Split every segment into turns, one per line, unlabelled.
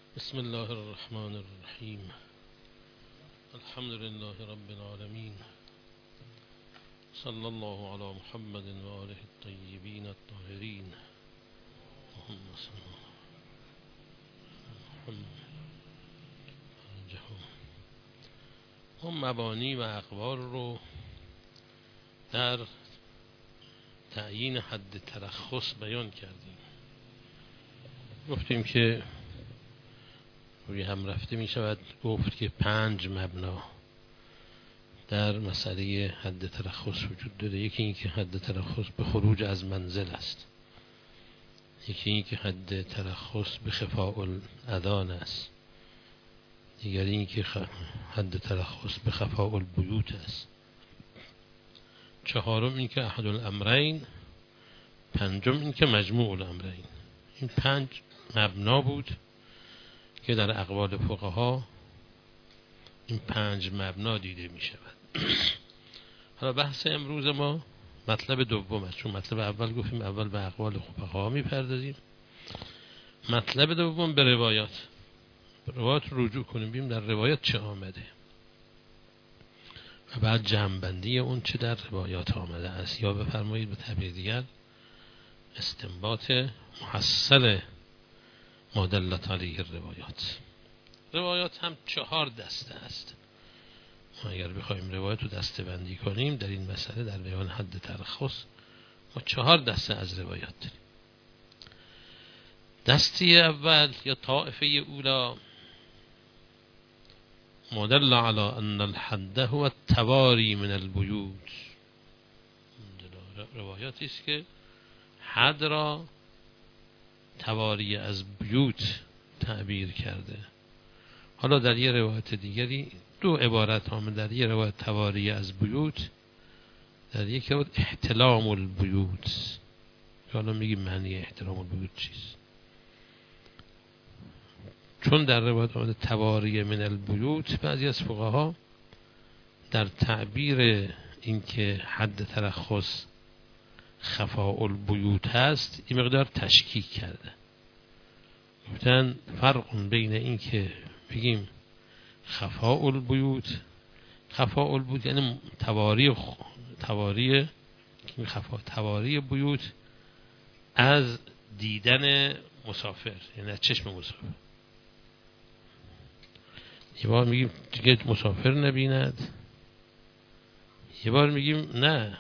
بسم الله الرحمن الرحیم. الحمد لله رب العالمین. صلی الله علی محمد و آله الطیبین الطاهرین. اللهم صل علی محمد. ما مبانی و اقوال رو در تعیین حد ترخص بیان کردیم. گفتیم که روی هم رفته می شود گفت که 5 مبنا در مسئله حد ترخص وجود داره. یکی این که حد ترخص به خروج از منزل است، یکی این که حد ترخص به خفاء الاذان است، دیگری این که حد ترخص به خفاء البیوت است، چهارم این که احد الامرین، پنجم این که مجموع الامرین. این 5 مبنا بود که در اقوال فقها این 5 مبنا دیده می شود. حالا بحث امروز ما مطلب دوم است، چون مطلب اول گفتیم اول به اقوال فقها می پردازیم، مطلب دوم به روایات رجوع کنیم، ببینیم در روایات چه آمده و بعد جمع‌بندی اون چه در روایات آمده است، یا بفرمایید به تعبیر دیگر استنباط محصل ما دلت علیه الروایات. روایات هم 4 دسته است. ما اگر بخوایم روایت رو دسته بندی کنیم در این مسئله در بیان حد ترخص، ما 4 دسته از روایات داریم. دسته اول یا طائفه اولا مدل علی ان الحد هو التواری من البیوت، روایاتی است که حد را تواری از بیوت تعبیر کرده. حالا در یه روایت دیگری 2 عبارت آمده، در یه روایت تواری از بیوت، در یک روایت احتلام البیوت. حالا میگیم معنی احتلام البیوت چیست؟ چون در روایت آمده تواری من البیوت، بعضی از فقها در تعبیر اینکه حد ترخص خفاء البیوت هست این مقدار تشکیک کرده. گفتن فرق بین این که بگیم خفاء البیوت، خفاء البیوت یعنی تواری بیوت از دیدن مسافر، یعنی از چشم مسافر. یه بار میگیم دیگه مسافر نبیند، یه بار میگیم نه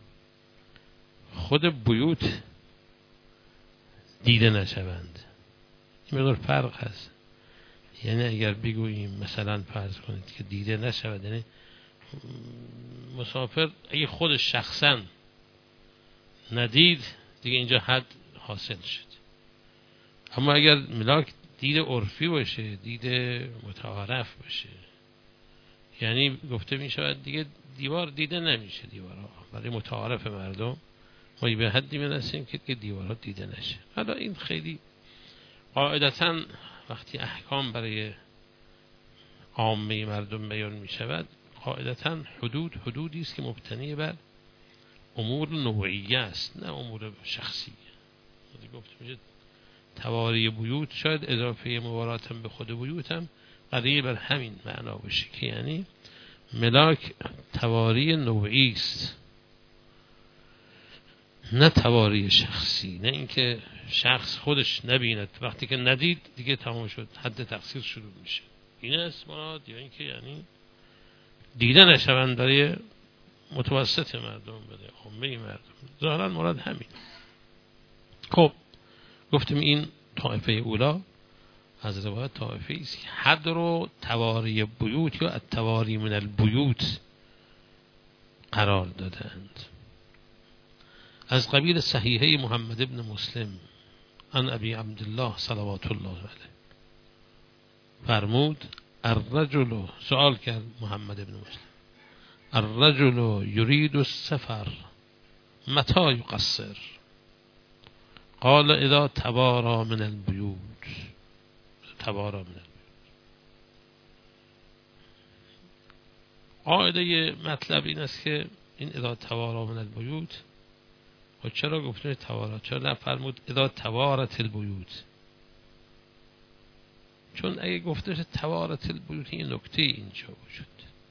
خود بیوت دیده نشوند. این مقدار فرق هست. یعنی اگر بگوییم مثلا فرض کنید که دیده نشود، یعنی مسافر اگه خود شخصا ندید دیگه اینجا حد حاصل شد. اما اگر ملاک دید عرفی باشه، دید متعارف باشه، یعنی گفته می شود دیگه دیوار دیده نمیشه، دیوارها برای متعارف مردم ما به حدی میرسیم که دیوارها دیده نشه. حالا این خیلی قاعدتاً وقتی احکام برای عامه مردم بیان می شود، قاعدتاً حدودی است که مبتنی بر امور نوعیه است، نه امور شخصیه. گفت میشه تواری بیوت، شاید اضافه مواراتم به خود بیوت هم قریب بر همین معنا باشه که یعنی ملاک تواری نوعی است، نه تواری شخصی، نه اینکه شخص خودش نبیند، وقتی که ندید دیگه تمام شد، حد تقصیر شروع میشه. این است مراد، یا اینکه یعنی دیده نشوند برای متوسط مردم، برای عامه مردم. ظاهرا مراد همین. خب گفتیم این طائفه اولا از روایت طائفه است که حد رو تواری بیوت یا التواری من البیوت قرار دادند. از قبیل صحیحه محمد ابن مسلم عن ابی عبدالله صلوات الله علیه فرمود الرجل، سؤال کرد محمد ابن مسلم، الرجل یرید السفر متى یقصر؟ قال اذا توارا من البیوت. توارا من البیوت. قاعده مطلب این است که این اذا توارا من البیوت، و چرا گفتن توارا؟ چرا نفرمود اذا توارت البیوت؟ چون اگه گفته بشه توارت البیوت، این نکته اینجا وجود.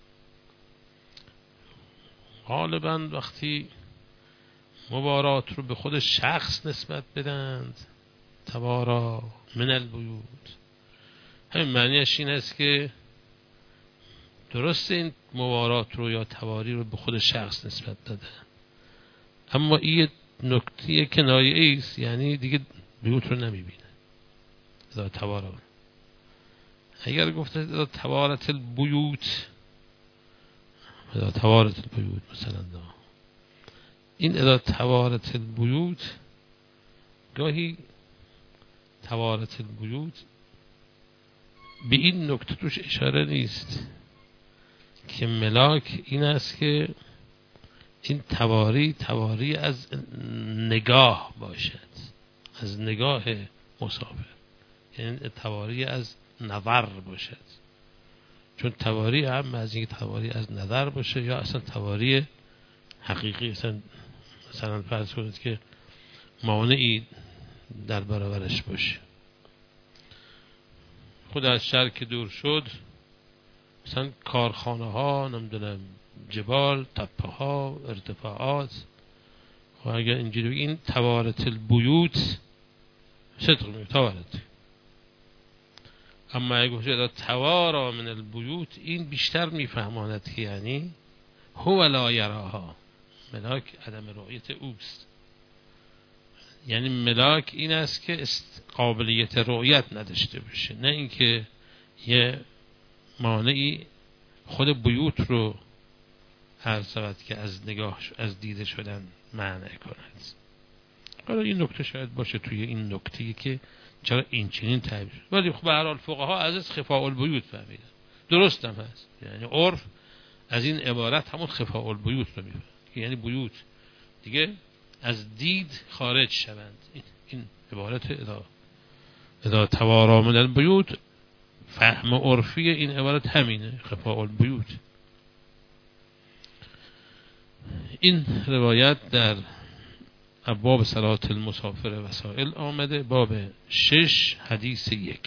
غالبا وقتی مبارات رو به خود شخص نسبت بدند، توارا من البیوت، همین معنیش این است که درست این مبارات رو یا تواری رو به خود شخص نسبت دادن، اما این نکته کنایه‌ای است، یعنی دیگه بیوت رو نمیبینه. اذا توارا، اگر گفته اذا توارت البیوت، اذا توارت البیوت مثلا این اذا توارت البیوت، گاهی توارت البیوت به این نکته توش اشاره نیست که ملاک این است که این تواری از نگاه باشد، از نگاه مسافر، یعنی تواری از نظر باشد. چون تواری هم از این تواری از نظر باشه یا اصلا تواری حقیقی، مثلا فرض کنید که مانعی در برابرش باشه. خود از شر که دور شد، مثلا کارخانه ها، نمیدونم جبال، تپه ها، ارتفاعات، و اگر اینجوری این توارت البیوت صدق میگه توارت. اما اگه گفته توارا من البیوت، این بیشتر میفهماند که یعنی هو لا یراها، ملاک عدم رؤیت اوست. یعنی ملاک این است که قابلیت رؤیت نداشته باشه، نه اینکه یه مانعی خود بیوت رو هر سبت که از نگاه، از دیده شدن منع کند. حالا این نکته شاید باشه توی این نکته‌ای که چرا این چنین تعبیر، ولی خب به هر حال فقها از خفاء البیوت فهمیدن. درست هم هست، یعنی عرف از این عبارت همون خفاء البیوت رو میفهمه، یعنی بیوت دیگه از دید خارج شوند. این عبارت اذا توارا من البیوت، فهم عرفی این عبارت همینه، خفاء البیوت. این روایت در ابواب صلات المسافر وسائل آمده، باب 6 حدیث 1.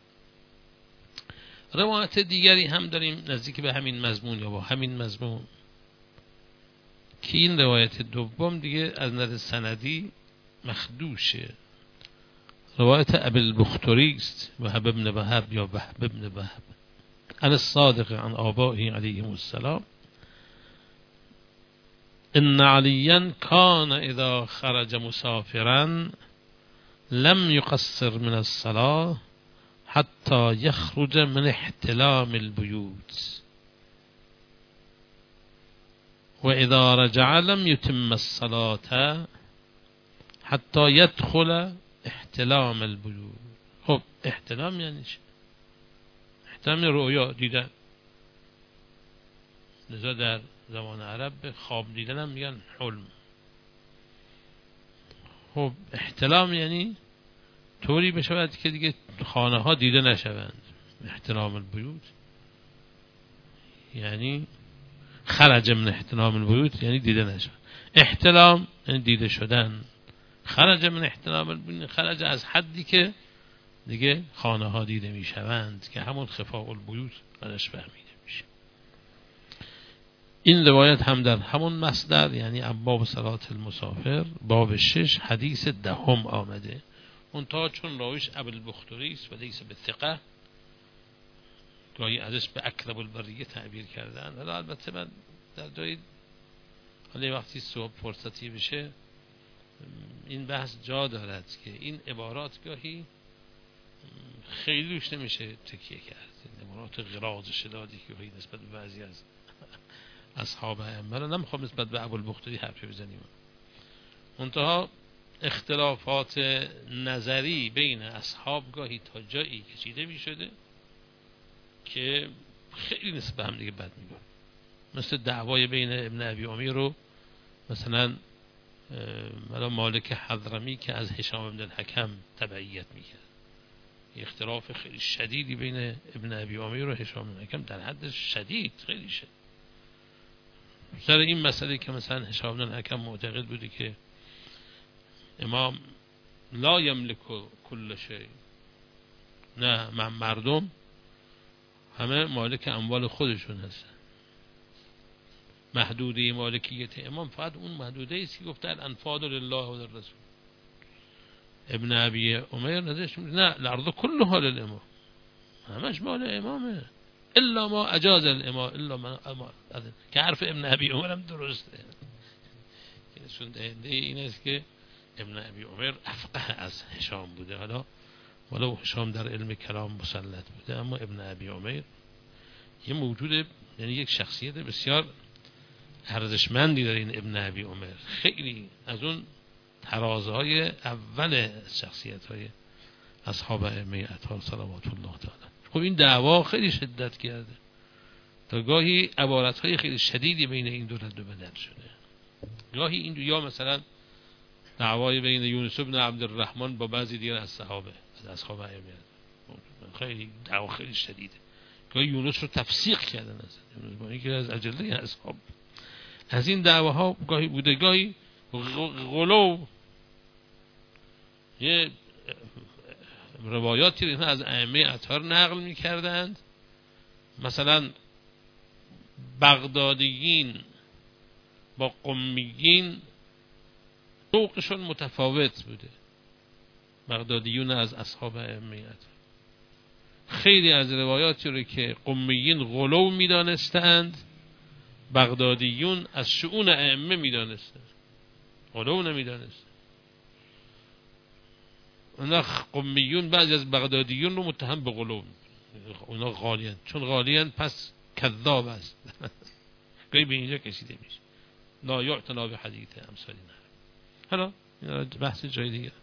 روایت دیگری هم داریم نزدیک به همین مضمون یا با همین مضمون، که این روایت دوم دیگه از نظر سندی مخدوشه. روایت ابی البختری است، وهب ابن وهب یا وهب ابن وهب، عن الصادق عن آبائه علیهم السلام، ان علیا کان اذا خرج مسافرا لم يقصر من الصلاة حتى يخرج من احتلام البيوت، وإذا رجع لم يتم الصلاة حتى يدخل احتلام البيوت. خب احتلام یعنی چه؟ احتلام رؤیا دیدن، لذا در زمان عرب به خواب دیدن هم میگن حلم. خب احتلام یعنی طوری بشود که دیگه خانه ها دیده نشوند. احتلام البیوت یعنی خرج من احتلام البیوت، یعنی دیده نشوند. احتلام یعنی دیده شدن. خرج من احتلام البیوت، خرج از حدی که دیگه خانه ها دیده میشوند، که همون خفاء البیوت ازش فهمیده میشه. این روایت هم در همون مصدر، یعنی ابواب صلات المسافر باب 6 حدیث 10 آمده. منتها چون راویش ابی البختری است و لیس بالثقه، گاهی ازش به اکذب البریه تعبیر کردن. حالا البته من در جای حالا وقتی صبح فرصتی بشه این بحث جا دارد که این عبارات گاهی خیلی روش نمیشه تکیه کرد. عبارات غراض شدادی که گاهی نسبت به بعضی از اصحاب ائمه، من نمیخوام نسبت به ابو البختری حرفی بزنیم، منتها اختلافات نظری بین اصحاب گاهی تا جایی کشیده می شده که خیلی نسبت هم دیگه بد میگن. مثل دعوای بین ابن ابی امیر رو مثلا مالک حضرمی که از هشام بن الحکم تبعیت میکرد. اختلاف خیلی شدیدی بین ابن ابی امیر و هشام بن الحکم، در حد شدید، خیلی شدید، سر این مسئله که مثلا هشام بن الحکم معتقد بودی که امام لا یملک کل شیء، نه، مردم همه مالک اموال خودشون هستن. محدوده مالکیت امام فقط اون محدوده است که گفته الانفال لله و للرسول. ابن ابی عمر نظرش نه، الارض كلها للامام، همش مال امامه الا ما اجاز الامام الا من که حرف ابن ابی عمر هم درسته. نشون دهنده این است که ابن ابی عمر افقه از هشام بوده، حالا ولو هشام در علم کلام مسلط بوده، اما ابن ابی عمر یه موجود، یعنی یک شخصیت بسیار ارزشمندی داره این ابن ابی عمر. خیلی از اون ترازهای اول شخصیت‌های اصحاب ائمه اطهار صلوات الله تعالی. خب این دعوا خیلی شدت کرده، تا گاهی عبارت‌های خیلی شدیدی بین این دو رد و بدل شده. گاهی این دو، یا مثلا دعوای بین یونس بن عبدالرحمن با بعضی دیگر از صحابه، از اصحاب ائمه، خیلی دعوا خیلی شدیده. گاهی یونس رو تفسیق کردن از با اینکه از اجله اصحاب. از این دعواها گاهی بوده. گاهی غلو، یه روایاتی رو از ائمه اطهار نقل می‌کردند، مثلا بغدادیین با قمیین ذوقشون متفاوت بوده. بغدادیون از اصحاب ائمه اطهار خیلی از روایاتی رو که قمیین غلو می‌دانستند، بغدادیون از شؤون ائمه می‌دانستند، غلو نمی‌دانستند. اونا قمیون بعضی از بغدادیون رو متهم به غلو، اونا غالیان، چون غالیان پس کذاب است. گاهی به اینجا کشیده میشه، لا یعتنا به حدیث امثال نه. حالا بحث جای دیگه،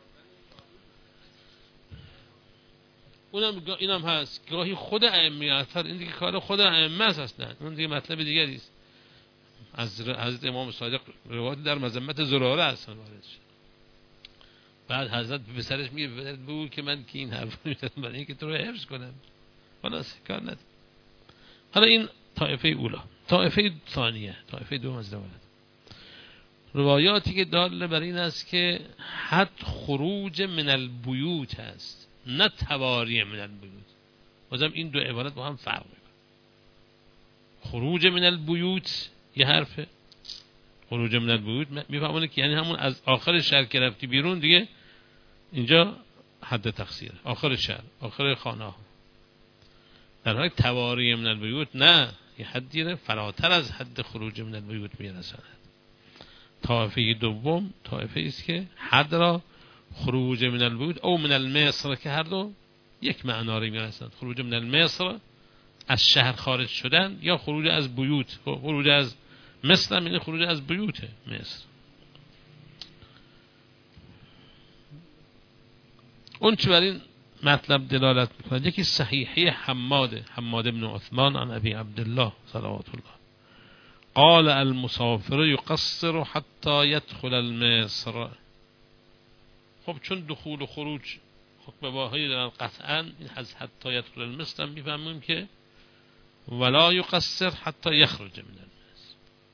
اینم هست. گاهی خود ائمه اطهار، این دیگه کار خود ائمه است اصلا، اون دیگه مطلب دیگری است. از حضرت امام صادق روایت در مذمت زراره هستن وارد شد. بعد حضرت به سرش میگه بگو که من که این حرف میزنم برای اینکه تو رو حفظ کنم، خلاص کار نداره. حالا این طایفه اولا. طایفه ثانیه، طایفه دوم از روایاتی که داله بر این است که حد خروج من البیوت است، نه تواری من البیوت. بازم این دو عبارت با هم فرق میکنه. خروج من البیوت یه حرفه، خروج من البیوت میفهمونه که یعنی همون از آخر شهر که رفتی بیرون دیگه اینجا حد تقصیر، آخر شهر، آخر خانه ها. در حال تواری من البیوت نه، یه حدی رو فراتر از حد خروج من البیوت میرساند. طایفه دوم طایفه است که حد را خروج من البیوت او من المصر، که هر دو یک معنا رو میرساند. خروج من المصر از شهر خارج شدن، یا خروج از بیوت. خروج از مصر یعنی خروج از بیوت مصر. اون چه بر این مطلب دلالت میکنه، یکی صحیحه حماد بن عثمان عن ابی عبدالله صلوات الله قال المسافر يقصر حتى يدخل المصر. خب چون دخول و خروج حکم واحدی دارن قطعا، این از حتی یدخل المصر هم میفهمیم که ولا یقصر حتی یخرج من المصر.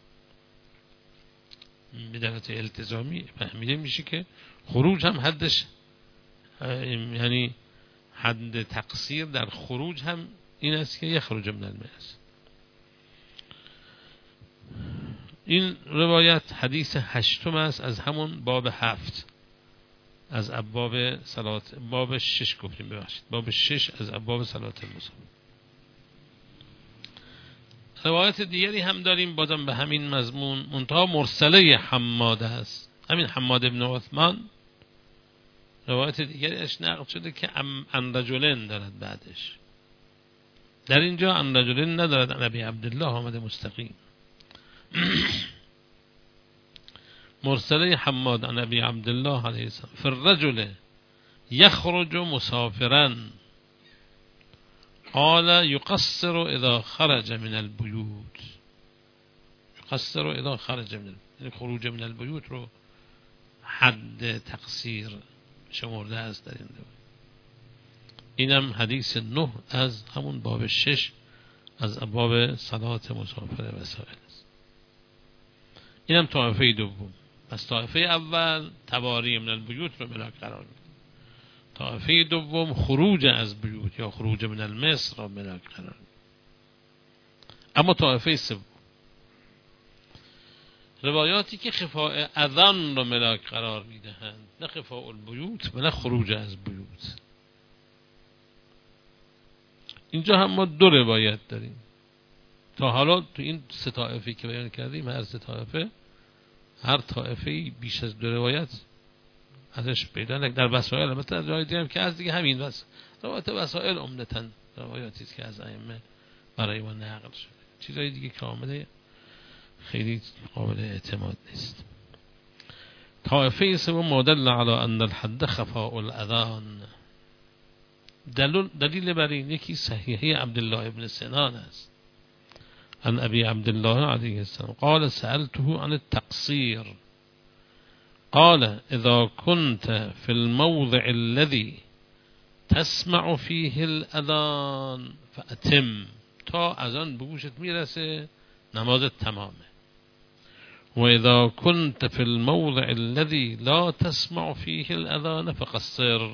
بدلت التزامی فهمیده میشه که خروج هم حدش، یعنی حد تقصیر در خروج هم این است که یخرج من المصر. این روایت حدیث هشتم است از همون باب 7 از ابواب صلات، باب 6 گفتیم، ببخشید باب 6 از ابواب صلات المسافر. روایت دیگری هم داریم بازم به همین مضمون، منتها مرسله حماد است. همین حماد ابن عثمان روایت دیگری اش نقل شده که ان رجلین دارد بعدش، در اینجا ان رجلین ندارد، نبی عبدالله آمده مستقیم. مرسله حماد عن ابی عبدالله علیه السلام فی الرجل یخرج مسافرا قال یقصر اذا خرج من البیوت. یقصر اذا خرج من البیوت، خروج من البیوت رو حد تقصیر شمرده است در این روایت. اینم حدیث 9 از همون باب 6 از ابواب صلات مسافر وسائل است. اینم طایفه دوم. پس طایفه اول تواری من البیوت رو ملاک قرار میده. طائفه دوم خروج از بیوت یا خروج من المصر را ملاک قرار میده. اما طائفه سوم روایاتی که خفاء اذان را ملاک قرار میدهند، نه خفاء البیوت و نه خروج از بیوت. اینجا هم ما دو روایت داریم. تا حالا تو این سه طائفه که بیان کردیم، هر سه طائفه، هر طائفه بیش از دو روایت ازش پیدا نکرد. در وسائل البته از روایتی هم که از دیگه همین روایت وسائل عمدتاً روایاتی است که از ائمه برای ما نقل شده. چیزای دیگه کاملا خیلی قابل اعتماد نیست. طائفه سوم مدل علی ان الحد خفاء الاذان. دلیل بر این یکی صحیحه عبدالله ابن سنان است. عن ابي عبد الله عليه السلام قال سألته عن التقصير قال إذا كنت في الموضع الذي تسمع فيه الأذان فأتم. تا اذان به گوشت میرسه نمازت تمامه. و اذا كنت في الموضع الذي لا تسمع فيه الأذان فقصر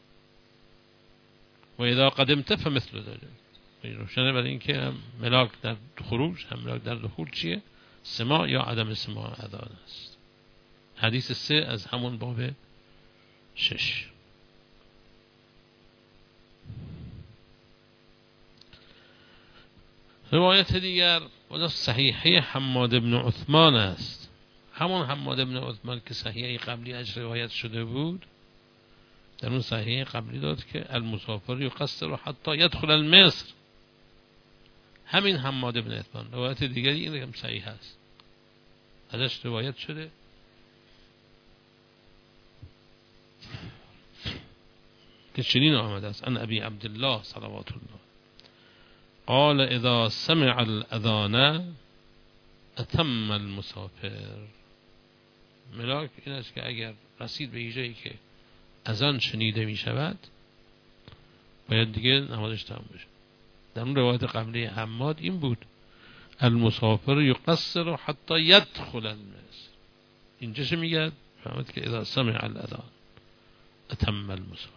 و اذا قدمت فمثل ذلك. روشنه برای این که ملاک در خروج هم ملاک در دخول چیه؟ سماع یا عدم سماع اذان است. حدیث 3 از همون باب 6. روایت دیگر و صحیحه حماد بن عثمان است. همون حماد بن عثمان که صحیحه قبلی اش روایت شده بود، در اون صحیحه قبلی داد که المسافر یقصر حتی يدخل المصر. همین حماد بن عثمان روایت دیگری این هم صحیح است، ازش روایت شده که چنین آمده است: ان ابی عبدالله صلوات الله قال اذا سمع الاذان اتم المسافر. ملاک این است که اگر رسید به جایی که اذان شنیده می شود باید دیگه نمازش تمام بشه. در اون روایت قبلی حماد این بود المسافر یقصر حتی يدخل المصر. اینجا چه میگه؟ فهمید که اذا سمع الاذان اتم المسافر.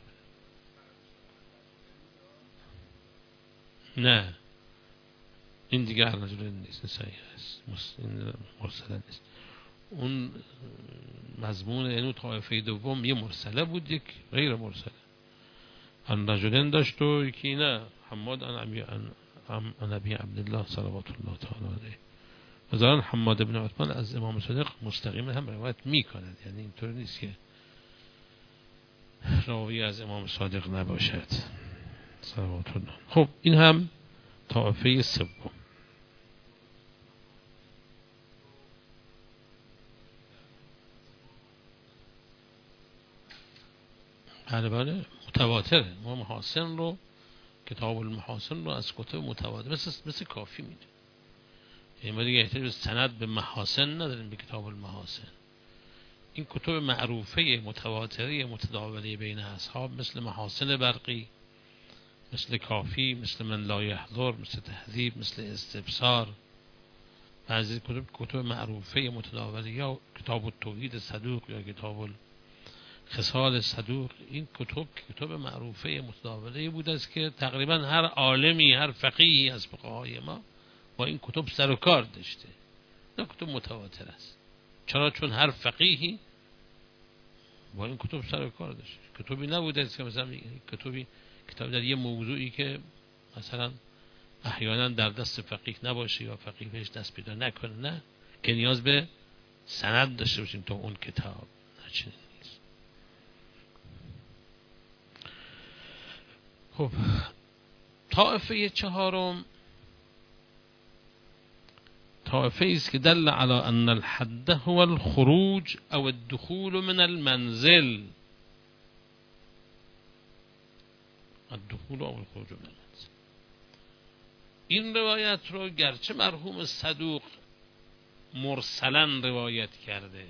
نه این دیگه الرجل نیست، صحیح است، مرسله نیست. اون مضمون اینو طائفه دوم یه مرسله بود، یک غیر مرسله. الرجلین داشت و یکی نه حماد عن ابی عبدالله صلوات الله تعالی علیه. مثلا حماد بن عثمان از امام صادق مستقیم هم روایت میکند، یعنی اینطور نیست که راوی از امام صادق نباشد صلوات الله. خب این هم طائفه سوم. بله متواتره. ما محاسن رو، کتاب المحاسن رو از کتب متواتر مثل کافی میده. یعنی ما دیگه احتیاج به سند به محاسن نداریم. به کتاب المحاسن این کتب معروفه متواتره متداوله بین اصحاب مثل محاسن برقی، مثل کافی، مثل من لا یحضر، مثل تهذیب، مثل استبصار، بعضی کتب معروفه متداوله یا کتاب التوحید صدوق یا کتاب خصال صدوق. این کتب معروفه متداوله بود است که تقریبا هر عالمی، هر فقیهی از فقهای ما با این کتب سر و کار داشته. نه کتب متواتر است. چرا؟ چون هر فقیهی با این کتب سر و کار داشته. کتبی نبوده است که مثلا کتاب در یه موضوعی که مثلا احیانا در دست فقیه نباشه یا فقیه بهش دست پیدا نکنه، نه، که نیاز به سند داشته باشیم تا اون کتاب. نه نیست. خب طائفه چهارم طائفه است که دل علی ان الحد هو الخروج او الدخول من المنزل. الدخول او الخروج من المنزل. این روایت رو گرچه مرحوم صدوق مرسلا روایت کرده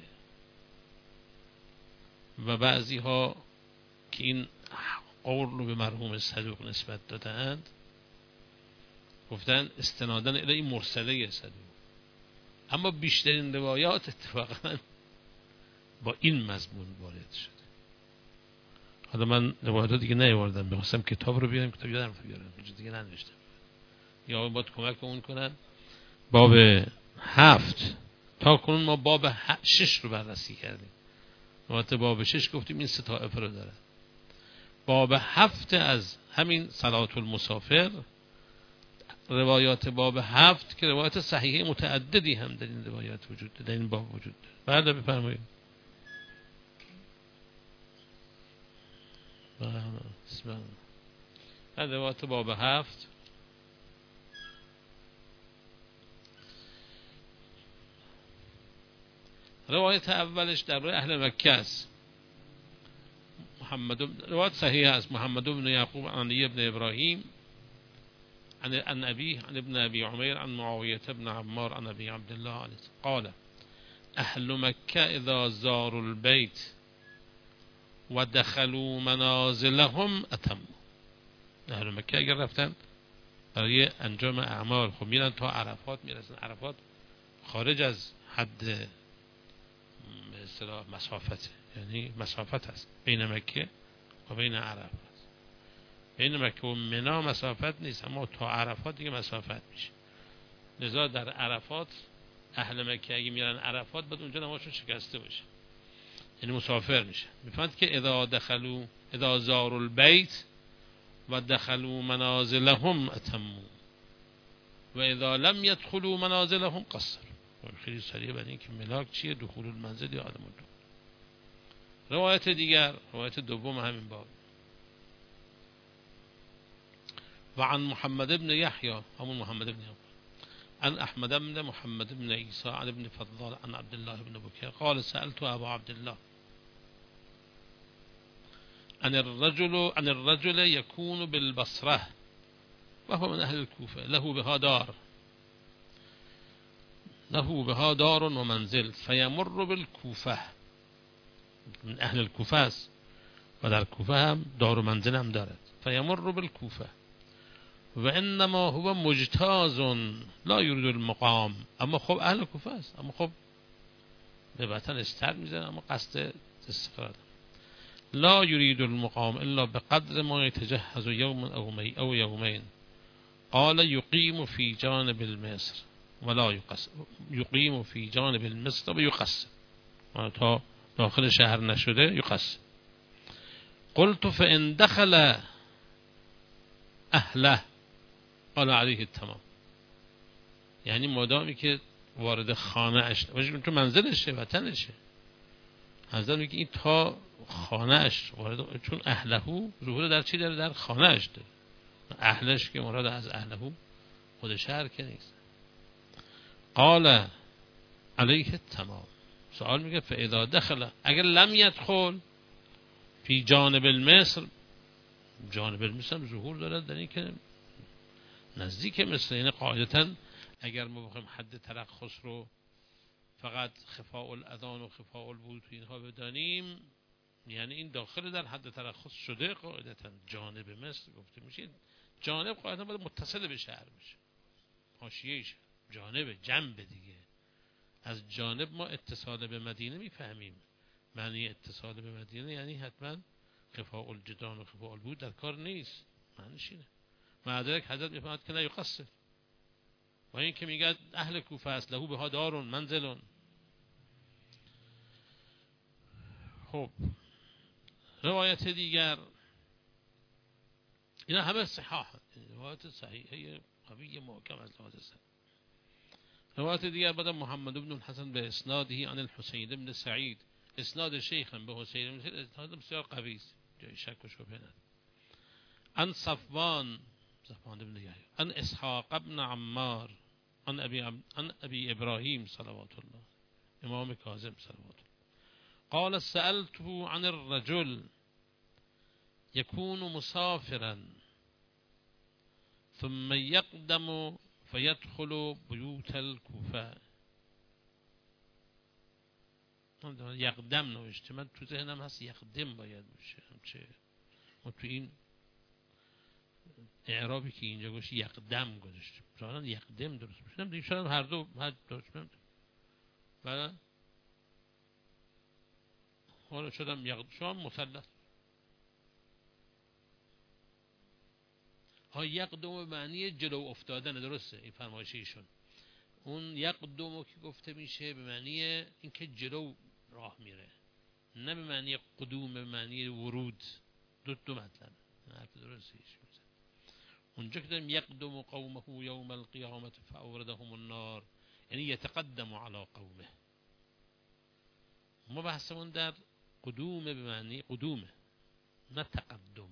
و بعضی ها که این قول رو به مرحوم صدوق نسبت دادند گفتن استنادن الی این مرسله صدوق، اما بیشترین روایات اتفاقا با این مضمون وارد شده. حالا من روایات دیگه نیاوردم، می‌خواستم کتاب رو بیارم، کتاب یادم بیارم، چیز دیگه ننوشتم. یا باید کمکمون کنن. باب 7 تا کنون ما باب 6 رو بررسی کردیم. البته باب 6 گفتیم این 3 طائفه رو داره. باب 7 از همین صلات المسافر، روایات باب 7 که روایات صحیحه متعددی هم در این روایات وجود داره، در این باب وجود داره. بعد بفرمایید. بسم الله. روایات باب 7 روایت اولش در روی اهل مکه است. روایت صحیح است. محمد بن یعقوب عن علی بن ابراهیم عن ابيه عن ابن ابي عمير عن معاويه بن عمار عن ابي عبد الله عليه قال اهل مکه اذا زاروا البيت ودخلوا منازلهم اتموا. اهل مکه اگر رفتن برای انجام اعمال، خب میرن تا عرفات میرسن. عرفات خارج از حد به اصطلاح مسافت، یعنی مسافت است بین مکه و بین عرفات. بین مکه و منا مسافت نیست، اما تا عرفات دیگه مسافت میشه. لذا در عرفات اهل مکه اگه میرن عرفات بعد اونجا نمازشون شکسته باشه، یعنی مسافر میشه. میفهمید که اذا زاروا البيت و دخلوا منازلهم اتموا و اذا لم يدخلوا منازلهم قصروا. خیلی سریع برای اینکه ملاک چیه؟ دخول المنزل یا عدم الدخول. روایت دیگر، روایت دوم همین باب، و عن محمد بن يحيى همون محمد بن يحيى عن احمد بن محمد بن عيسى عن ابن فضال عن عبد الله بن بكير قال سألت ابا عبد الله عن الرجل يكون بالبصرة وهو من اهل الكوفة له بها دار ومنزل فيمر بالكوفة، من اهل الكوفة است و در کوفه هم دار و منزل هم دارد. فيمر بالكوفة و انما هو مجتاز لا يريد المقام. اما خب اهل کوفه است، اما خب به وطن استر میزنه، اما قصد استقرار. لا يريد المقام الا بقدر ما يتجهز يوم او يومين. قال يقيم في جانب المصر ولا يقصر، يقيم في جانب المصر و يقصر، تا داخل شهر نشده يقصر. قلت فإن دخل اهله قال عليه التمام. یعنی مادامی که وارد خانه اش باشه، تو منزلشه، وطنشه، حضرت میگه این تا خانه اش وارد، چون اهلهو ظهور در چی داره؟ در خانه اش داره. اهلش که مراد از اهلهو خود شهر که نیست. قال علیه التمام. سوال میگه فاذا دخل، اگر لم يدخل فی جانب المصر، جانب المصر ظهور داره در این که نزدیک مصر، یعنی قاعدتا اگر ما بخوایم حد ترخص رو فقط خفاء الاذان و خفاء البیوت اینها بدانیم، یعنی این داخل در حد ترخص شده. قاعدتا جانب مصر گفته میشه، جانب قاعدتا باید متصل به شهر باشه، حاشیه شهر، جانب جنب دیگه. از جانب ما اتصال به مدینه میفهمیم، معنی اتصال به مدینه یعنی حتما خفاء الجدران و خفاء البیوت در کار نیست، معنیش اینه. معذرت حضرت میفهمد که نه یقصر، و این که میگه اهل کوفه است، له بها دار منزل. خب روایت دیگر، اینا همه صحاح، روایت صحیحه قوی محکم از لحاظ صحیح. روایت دیگر بعد محمد بن الحسن به اسناده عن الحسین بن سعید، اسناد شیخ هم به حسین بن سعید اسناد بسیار قوی است، جای شک و شبهه نداره. عن صفوان بن یحیی عن اسحاق بن عمار عن ابي ابراهیم صلوات الله، امام کاظم صلوات الله، قال سألته عن الرجل يكون مسافرا ثم يقدم فيدخل بيوت الكوفة. یقدم نوشته، من تو ذهنم هست یقدم باید باشه، چه ما تو این اعرابی که اینجا گوش یقدم گذاشتیم، شاید یقدم درست باشه، نمیدونم، شاید هر دو درست باشه. بعد حالا شدم شما مثلث یقدم به معنی جلو افتادن، درسته این فرمایش ایشون. اون یقدم که گفته میشه به معنی اینکه جلو راه میره، نه به معنی قدوم به معنی ورود. دو مطلب حرف درسته ایشون. اونجا که داریم یقدم قومه یوم القیامت فاوردهم النار، یعنی یتقدم علی قومه. ما بحثمون در قدومه به معنی قدومه، نه تقدم.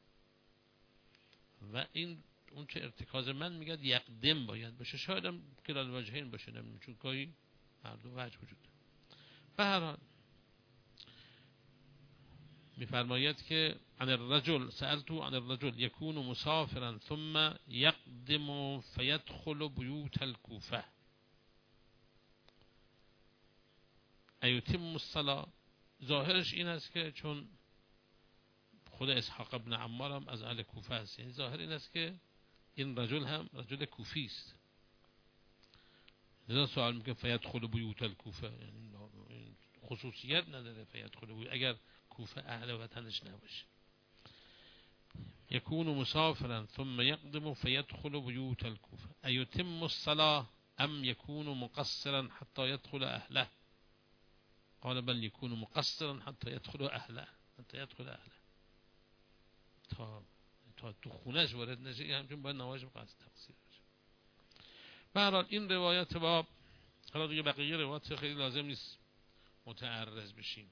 و این اون چه ارتکاز من میگه یقدم باید باشه، شاید هم کلال وجهین باشه، نمیدونم چون گاهی هر دو وجه وجود. به هر حال میفرماید که عن الرجل سألتو عن الرجل يكون مسافرا ثم يقدم فيدخل بيوت الكوفة ایتم الصلاة. ظاهرش این است که چون خود اسحاق ابن عمار هم از اهل کوفه است، یعنی ظاهر این است که این رجل هم رجل کوفی است. لذا سوال میکنه فیدخل بیوت الکوفه، یعنی خصوصیت نداره فیدخل بیوت اگر کوفه اهل وطنش نباشه. یکون مسافرا ثم یقدم فیدخل بیوت الکوفه ایتم الصلاة ام یکون مقصرا حتی یدخل اهله. قال بل یکون مقصرا حتی یدخل اهله، تا تو خونش وارد نشه، همچون باید نمازش قصد تقصیر باشه. به هر حال این روایت باب، حالا دیگه بقیه روایت خیلی لازم نیست متعرض بشیم،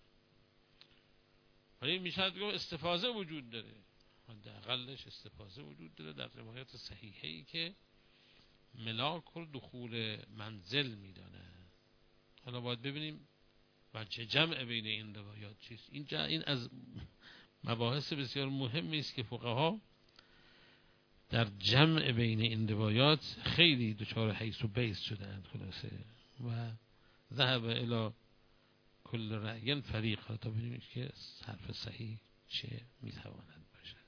ولی میشه بگم استفاضه وجود داره، حداقلش استفاضه وجود داره در روایت صحیحه‌ای که ملاک و دخول منزل میدانه. حالا باید ببینیم وجه جمع بین این روایات چیست. این از مباحث بسیار مهمی است که فقها در جمع بین این روایات خیلی دچار حیث و بیس شدند خلاصه، و ذهب الی کل رأی فریق، تا ببینیم که حرف صحیح چه میتواند باشد.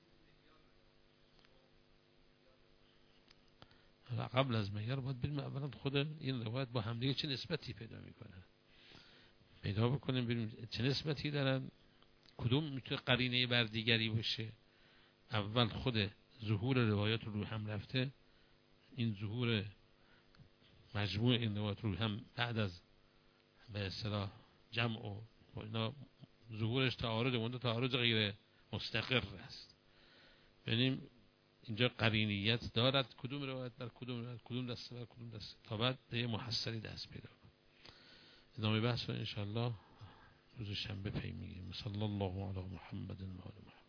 قبل از معیار باید ببینیم اولا خود این روایت با همدیگه چه نسبتی پیدا میکنه، پیدا بکنیم ببینیم چه نسبتی دارن، کدوم میتونه قرینه بر دیگری باشه. اول خود ظهور روایات رو هم رفته، این ظهور مجموع این روایات رو هم بعد از به اصطلاح جمع و اینا ظهورش تعارض غیر مستقر است. ببینیم اینجا قرینیت دارد کدوم روایت بر کدوم روایت، کدوم دسته بر کدوم دسته، تا بعد به محصلی دست پیدا کنیم. ادامه بحث رو انشاءالله روز شنبه پی میگیم. صلی الله علی محمد و آل محمد.